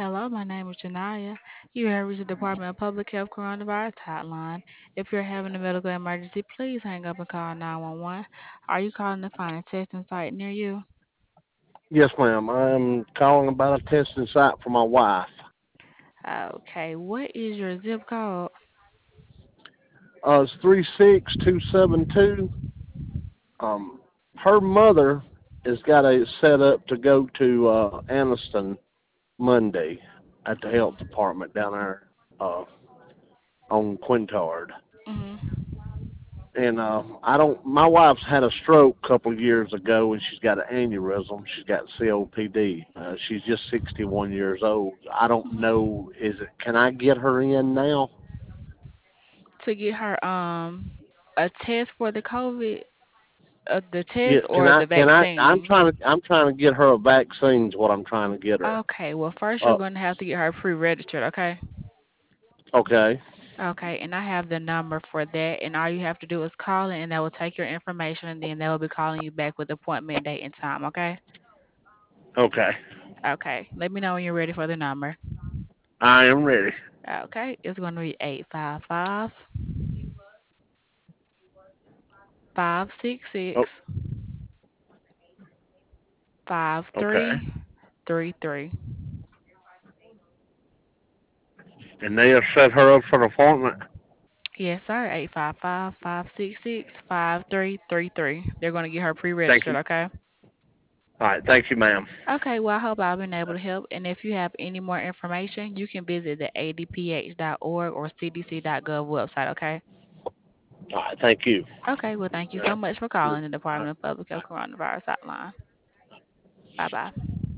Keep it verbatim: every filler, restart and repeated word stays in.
Hello, my name is Janaya. You have reached the Department of Public Health Coronavirus Hotline. If you're having a medical emergency, please hang up and call nine one one. Are you calling to find a testing site near you? Yes, ma'am. I'm calling about a testing site for my wife. Okay, what is your zip code? Uh, it's three six two seven two. Um, her mother has got a set up to go to uh, Anniston Monday at the health department down there uh, on Quintard. Mm-hmm. And uh, I don't. My wife's had a stroke a couple of years ago, and she's got an aneurysm. She's got C O P D. Uh, she's just sixty-one years old. I don't know. Is it? Can I get her in now? To get her um a test for the COVID, uh, the Yeah, test can or I? the Can I? I'm vaccine? trying to. I'm trying to get her a vaccine. Is what I'm trying to get her. Okay, well first you're Uh, going to have to get her pre-registered, okay? okay, Okay, and I have the number for that, and all you have to do is call in, and they will take your information, and then they will be calling you back with appointment date and time. Okay. okay. Okay. Let me know when you're ready for the number. I am ready. Okay, it's going to be eight five five five six Oh, six five okay. three three three. And they'll set her up for the appointment. Yes, sir. Eight five five five six six five three three three. They're going to get her Thank pre-registered. you. Okay. All right. Thank you, ma'am. Okay, well, I hope I've been able to help. And if you have any more information, you can visit the A D P H dot org or C D C dot gov website, okay? All right. Thank you. Okay, well, thank you All so right. much for All calling the right. Department of Public Health Coronavirus Hotline. Bye bye.